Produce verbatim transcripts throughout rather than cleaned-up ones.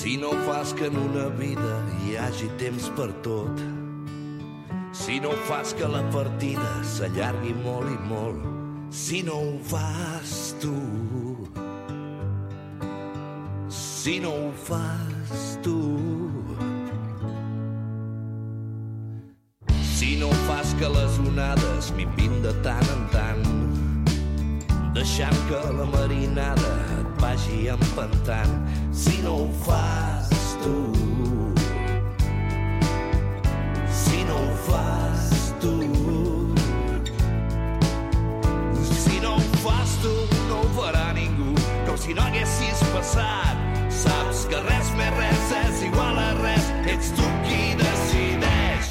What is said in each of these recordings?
Si no fas que en una vida hi hagi temps per tot, si no fas que la partida s'allargui molt i molt, si no ho fas tu, si no ho fas tu, si no fas que les onades minvin de tant en tant, deixant que la marinada et vagi empantant, si no ho fas tu, si no ho fas tu, si no ho fas tu, no ho farà ningú, com si no haguessis passat. Saps que res més res és igual a res, ets tu qui decideix.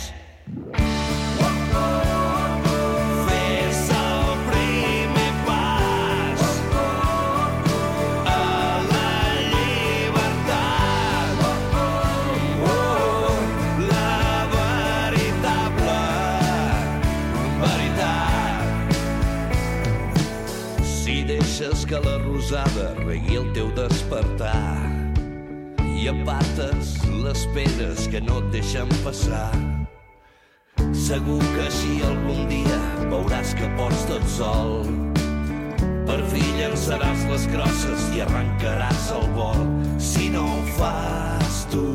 Que la rosada regui el teu despertar i apartes les pedres que no et deixen passar. Segur que així algun dia veuràs que pots tot sol. Per fi llançaràs les crosses i arrencaràs el vol. Si no ho fas tu,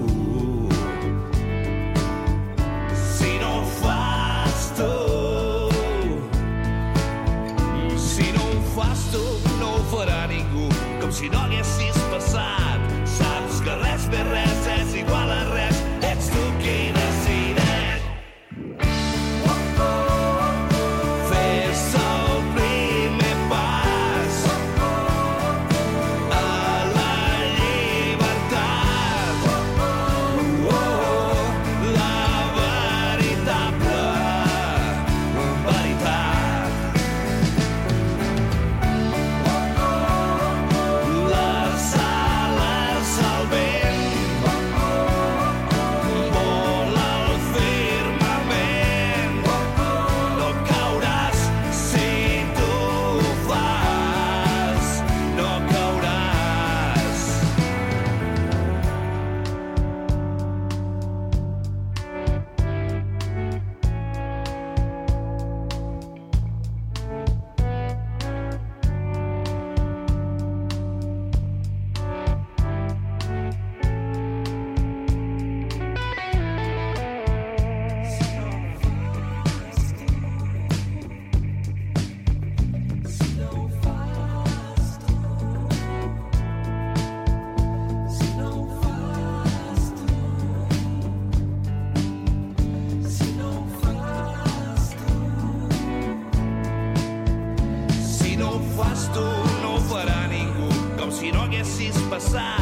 si no ho fas tu, si no ho fas tu, no ho farà ningú, com si no haguessis passat. Saps que res més res és igual a res, ets tu qui decideix. Fes el primer pas a la llibertat, la veritable veritat. Si no ho fas tu, no ho farà ningú, com si no haguessis passat.